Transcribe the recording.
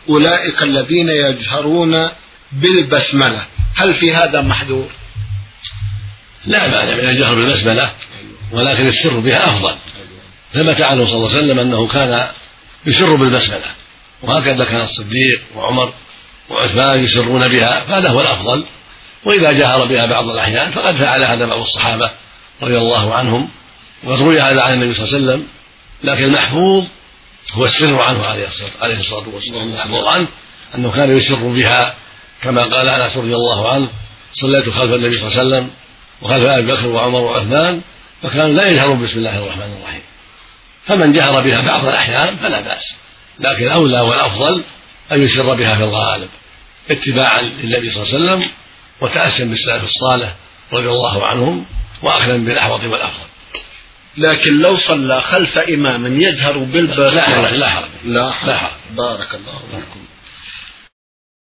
أولئك الذين يجهرون بالبسملة، هل في هذا محذور؟ لا مانع من الجهر بالبسملة، ولكن السر بها أفضل. ثبت عنه صلى الله عليه وسلم أنه كان يسر بالبسملة، وهكذا كان الصديق وعمر وعثمان يسرون بها، فهذا هو الأفضل. وإذا جهر بها بعض الأحيان فقد فعل هذا بعض الصحابة رضي الله عنهم، وقد روي هذا عن النبي صلى الله عليه وسلم، لكن المحفوظ هو السر عنه عليه الصلاة والسلام. المحفوظ عنه أنه كان يسر بها، كما قال أنس رضي الله عنه: صليت خلف النبي صلى الله عليه وسلم وخلف أبي بكر وعمر وعثمان فكانوا لا يجهرون بسم الله الرحمن الرحيم. فمن جهر بها بعض الأحيان فلا بأس، لكن الأولى والأفضل أن يسر بها في الغالب اتباعا للنبي صلى الله عليه وسلم وتأسيا بالسلف الصالح رضي الله عنهم وأخذا بالأحوط والأفضل. لكن لو صلى خلف إمام يجهر بالبسملة لا حرج. لا حرج. بارك الله فيكم.